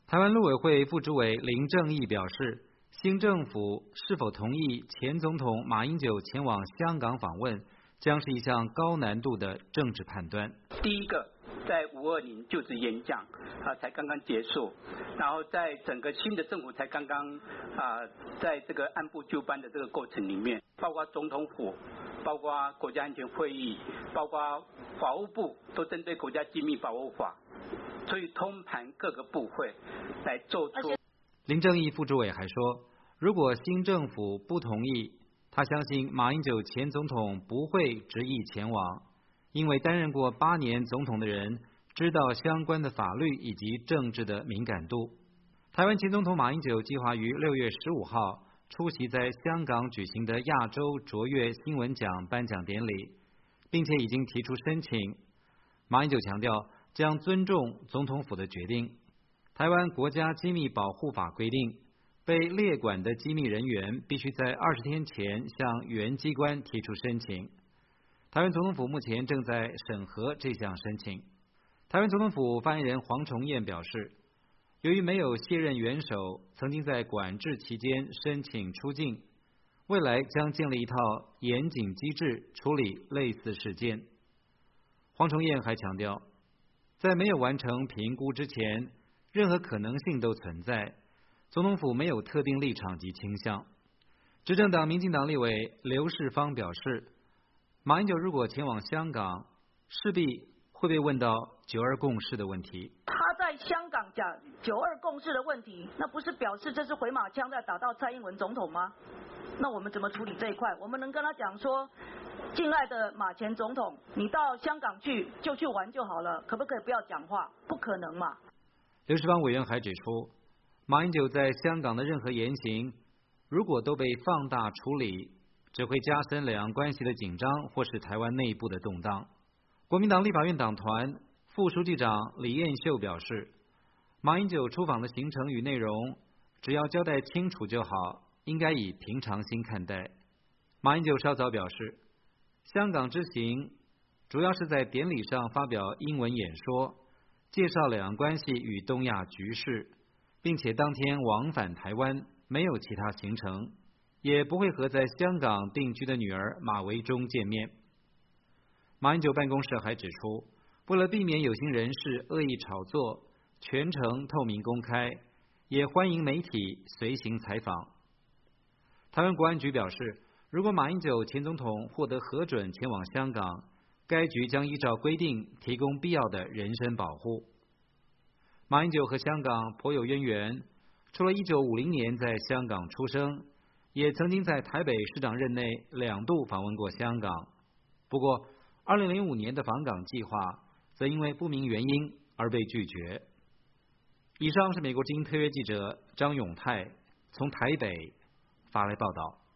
台湾陆委会副主委林正义表示，新政府是否同意前总统马英九前往香港访问，将是一项高难度的政治判断。 第一个，在520就职演讲才刚刚结束，然后在整个新的政府才刚刚在这个按部就班的这个过程里面，包括总统府，包括国家安全会议，包括法务部，都针对国家机密保护法，所以通盘各个部会来做出。 林正义副主委还说，如果新政府不同意，他相信马英九前总统不会执意前往，因为担任过8年总统的人知道相关的法律以及政治的敏感度。台湾前总统马英九计划于6月15号出席在香港举行的亚洲卓越新闻奖颁奖典礼，并且已经提出申请。马英九强调将尊重总统府的决定。台湾国家机密保护法规定，被列管的机密人员必须在20天前向原机关提出申请。台湾总统府目前正在审核这项申请。台湾总统府发言人黄崇彦表示，由于没有卸任元首曾经在管制期间申请出境，未来将建立一套严谨机制处理类似事件。黄崇彦还强调，在没有完成评估之前，任何可能性都存在，总统府没有特定立场及倾向。执政党民进党立委刘世芳表示，马英九如果前往香港，势必会被问到9·2共识的问题。 他在香港讲9·2共识的问题，那不是表示这是回马枪在打到蔡英文总统吗？那我们怎么处理这一块？我们能跟他讲说，敬爱的马前总统，你到香港去就去玩就好了，可不可以不要讲话？不可能嘛。 刘世芳委员还指出，马英九在香港的任何言行，如果都被放大处理，只会加深两岸关系的紧张，或是台湾内部的动荡。国民党立法院党团副书记长李彦秀表示，马英九出访的行程与内容，只要交代清楚就好，应该以平常心看待。马英九稍早表示，香港之行主要是在典礼上发表英文演说，介绍两岸关系与东亚局势，并且当天往返台湾，没有其他行程，也不会和在香港定居的女儿马维中见面。马英九办公室还指出，为了避免有心人士恶意炒作，全程透明公开，也欢迎媒体随行采访。台湾国安局表示，如果马英九前总统获得核准前往香港，该局将依照规定提供必要的人身保护。马英九和香港颇有渊源，除了1950年在香港出生，也曾经在台北市长任内2度访问过香港。不过2005年的访港计划则因为不明原因而被拒绝。以上是美国之音特约记者张永泰从台北发来报道。